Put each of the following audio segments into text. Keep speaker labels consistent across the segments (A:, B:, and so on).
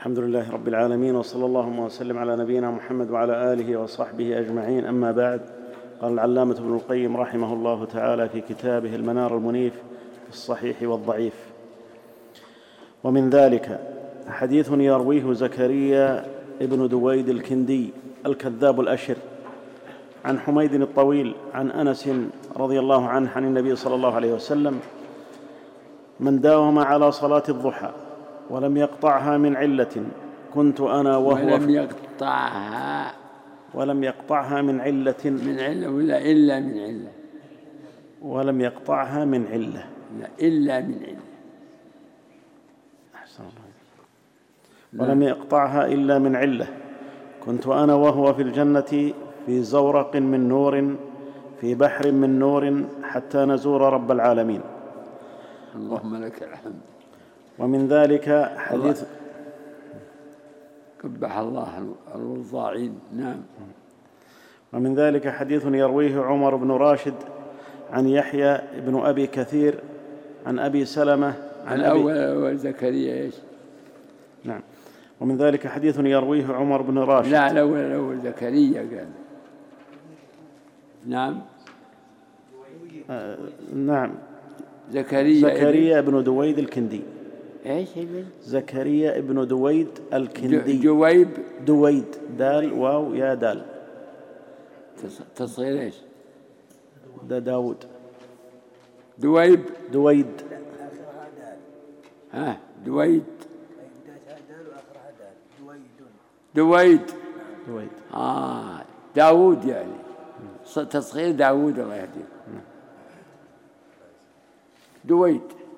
A: الحمد لله رب العالمين، وصلى الله وسلم على نبينا محمد وعلى آله وصحبه أجمعين. أما بعد، قال العلامة ابن القيم رحمه الله تعالى في كتابه المنار المنيف في الصحيح والضعيف: ومن ذلك حديث يرويه زكريا ابن دويد الكندي الكذاب الأشر عن حميد الطويل عن أنس رضي الله عنه عن النبي صلى الله عليه وسلم: من داوم على صلاة الضحى ولم يقطعها من علة كنت أنا وهو ولم يقطعها من علة
B: ولا إلا من علة
A: ولم يقطعها من علة
B: لا إلا من علة
A: أحسن الله. ولم يقطعها إلا من علة كنت أنا وهو في الجنة في زورق من نور في بحر من نور حتى نزور رب العالمين.
B: اللهم لك الحمد.
A: ومن ذلك حديث
B: قبح الله الوضاعين. نعم.
A: ومن ذلك حديث يرويه عمر بن راشد عن يحيى بن أبي كثير عن أبي سلمة عن
B: الأول زكريا إيش؟
A: نعم. ومن ذلك حديث يرويه عمر بن راشد.
B: لا الأول زكريا قال. نعم.
A: نعم.
B: زكريا
A: بن دويد الكندي.
B: ايش
A: زكريا ابن دويد الكندي. دويد دال واو يا دال
B: تصغير ايش؟
A: داود.
B: دويد
A: دويد
B: داود يعني تصغير داود. الله يهديك. دويد.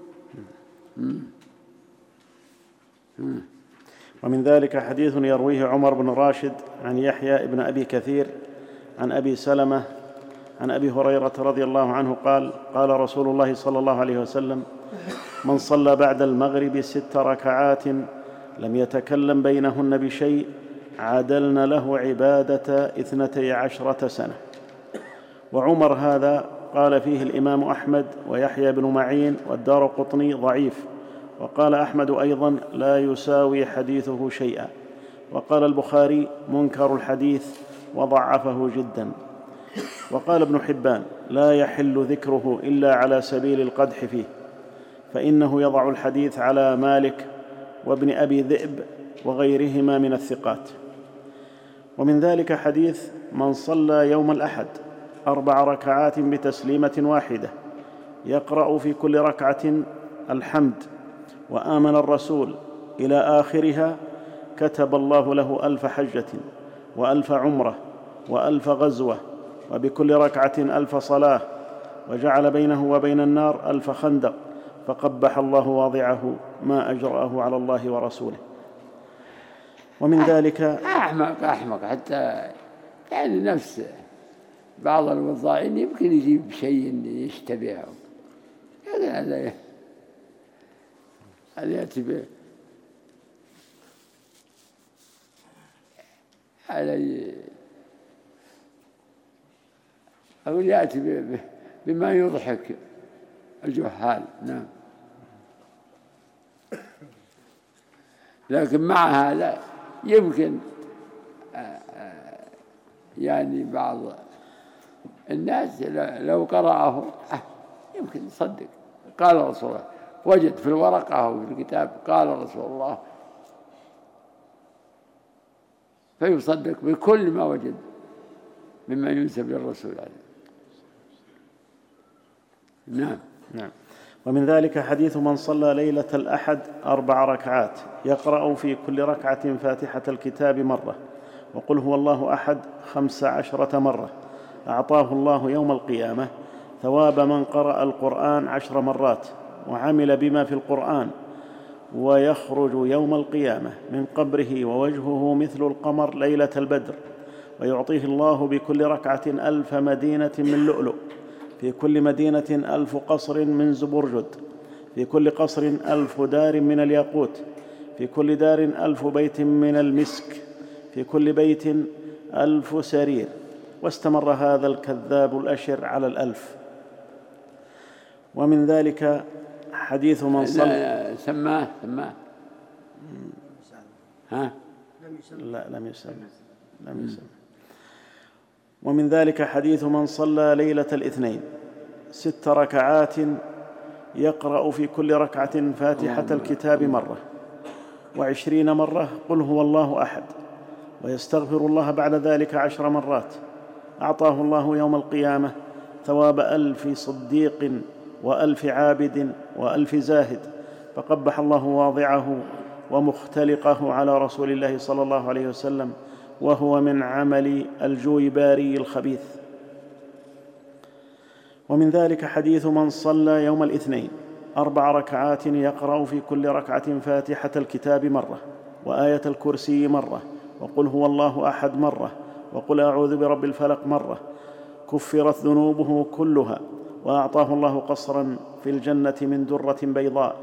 A: ومن ذلك حديث يرويه عمر بن راشد عن يحيى بن أبي كثير عن أبي سلمة عن أبي هريرة رضي الله عنه قال: قال رسول الله صلى الله عليه وسلم: من صلى بعد المغرب 6 ركعات لم يتكلم بينهن بشيء عدلن له عبادة 12 سنة. وعمر هذا قال فيه الإمام أحمد ويحيى بن معين والدارقطني ضعيف، وقال أحمد أيضا لا يساوي حديثه شيئا، وقال البخاري منكر الحديث وضعفه جدا. وقال ابن حبان لا يحل ذكره إلا على سبيل القدح فيه، فإنه يضع الحديث على مالك وابن أبي ذئب وغيرهما من الثقات. ومن ذلك حديث من صلى يوم الأحد 4 ركعات بتسليمة واحدة يقرأ في كل ركعة الحمد وآمن الرسول إلى آخرها كتب الله له 1000 حجة و1000 عمرة و1000 غزوة، وبكل ركعة 1000 صلاة، وجعل بينه وبين النار 1000 خندق، فقبح الله واضعه ما أجرأه على الله ورسوله. ومن ذلك
B: أحمق حتى يعني نفس بعض الوضاعين يمكن يجيب شيء يشتبهه، هذا يأتي أقول يأتي بما يضحك الجهال. نعم. لكن مع هذا يمكن يعني بعض الناس لو قرأه يمكن يصدق. قال رسول الله، وجد في الورقة أو في الكتاب قال رسول الله، فيصدق بكل ما وجد مما ينسب للرسول عليه.
A: نعم. ومن ذلك حديث من صلى ليلة الأحد 4 ركعات يقرأ في كل ركعة فاتحة الكتاب مرة وقل هو الله أحد 15 مرة أعطاه الله يوم القيامة ثواب من قرأ القرآن 10 مرات وعمل بما في القرآن، ويخرج يوم القيامة من قبره ووجهه مثل القمر ليلة البدر، ويعطيه الله بكل ركعة 1000 مدينة من لؤلؤ، في كل مدينة 1000 قصر من زبرجد، في كل قصر 1000 دار من الياقوت، في كل دار 1000 بيت من المسك، في كل بيت 1000 سرير. واستمر هذا الكذاب الأشر على 1000. ومن ذلك حديث من صلى
B: سماه ها؟
A: لا لم يسمى. ومن ذلك حديث من صلى ليلة الاثنين 6 ركعات يقرأ في كل ركعة فاتحة الكتاب مرة 20 مرة قل هو الله أحد ويستغفر الله بعد ذلك 10 مرات أعطاه الله يوم القيامة ثواب 1000 صديق و1000 عابد و1000 زاهد، فقبح الله واضعه ومختلقه على رسول الله صلى الله عليه وسلم، وهو من عمل الجويباري الخبيث. ومن ذلك حديث من صلى يوم الاثنين 4 ركعات يقرأ في كل ركعة فاتحة الكتاب مرة وآية الكرسي مرة وقل هو الله أحد مرة وقل أعوذ برب الفلق مرة، كفرت ذنوبه كلها، وأعطاه الله قصرا في الجنة من درة بيضاء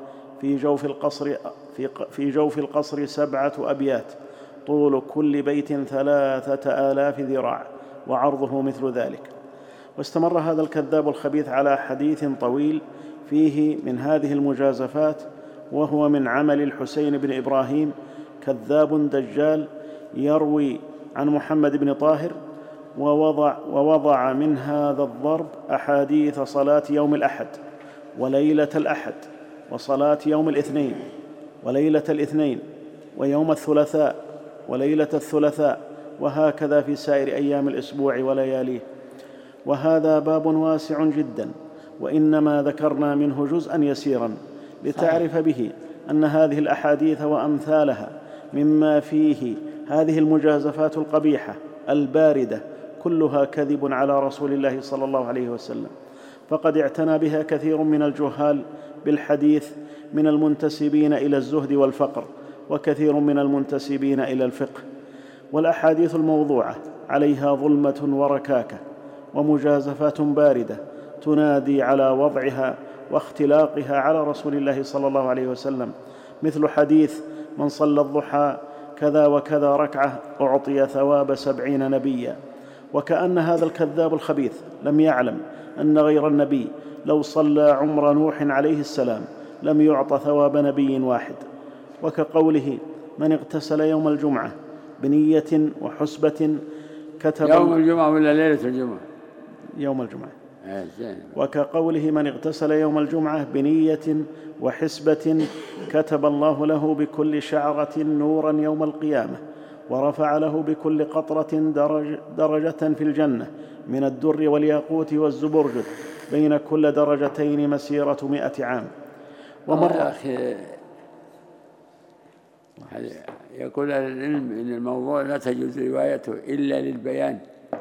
A: في جوف القصر 7 أبيات، طول كل بيت 3000 ذراع وعرضه مثل ذلك. واستمر هذا الكذاب الخبيث على حديث طويل فيه من هذه المجازفات، وهو من عمل الحسين بن إبراهيم كذاب دجال يروي عن محمد بن طاهر، ووضع من هذا الضرب أحاديث صلاة يوم الأحد وليلة الأحد وصلاة يوم الاثنين وليلة الاثنين ويوم الثلاثاء وليلة الثلاثاء، وهكذا في سائر أيام الأسبوع ولياليه. وهذا باب واسع جدا، وإنما ذكرنا منه جزءا يسيرا لتعرف به أن هذه الأحاديث وأمثالها مما فيه هذه المجازفات القبيحة الباردة كلها كذب على رسول الله صلى الله عليه وسلم، فقد اعتنى بها كثير من الجهال بالحديث من المنتسبين إلى الزهد والفقر، وكثير من المنتسبين إلى الفقه. والأحاديث الموضوعة عليها ظلمة وركاكة ومجازفات باردة تنادي على وضعها واختلاقها على رسول الله صلى الله عليه وسلم، مثل حديث من صلى الضحى كذا وكذا ركعة أعطي ثواب 70 نبيا، وكأن هذا الكذاب الخبيث لم يعلم أن غير النبي لو صلى عمر نوح عليه السلام لم يعط ثواب نبي واحد. وكقوله من اغتسل يوم الجمعة بنية وحسبة كتب
B: يوم الجمعة ولا ليلة الجمعة؟
A: يوم الجمعة. وكقوله من اغتسل يوم الجمعة بنية وحسبة كتب الله له بكل شعرة نورا يوم القيامة، ورفع له بكل قطرة درجة في الجنة من الدر والياقوت والزبرجد، بين كل درجتين مسيرة 100 عام.
B: يا أخي يقول أهل العلم إن الموضوع لا تجوز روايته إلا للبيان،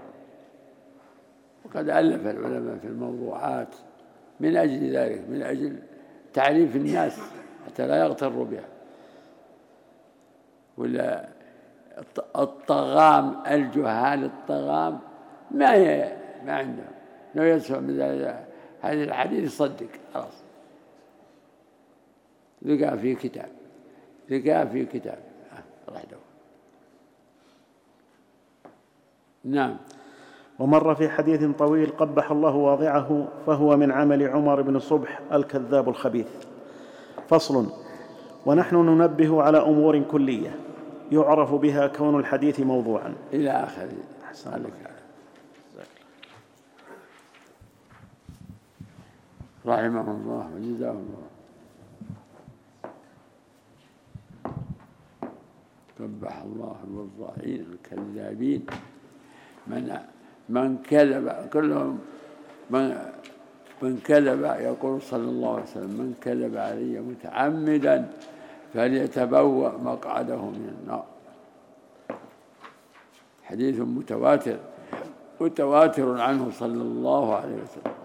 B: وقد ألف العلماء في الموضوعات من أجل ذلك، من أجل تعريف الناس حتى لا يغتروا بها. ولا الطغام الجهال الطغام ما عندهم، لو يسمع من هذه الحديث يصدق خلاص، لقى في كتاب راح دور. نعم.
A: ومر في حديث طويل قبح الله واضعه، فهو من عمل عمر بن صبح الكذاب الخبيث. فصل. ونحن ننبه على أمور كلية يعرف بها كون الحديث موضوعا
B: إلى آخر. رحمه الله وجزاه الله. قبح الله الوضاعين الكذابين. من كذب كلهم من كذب، يقول صلى الله عليه وسلم من كذب علي متعمدا فليتبوأ مقعده من النار. حديث متواتر عنه صلى الله عليه وسلم.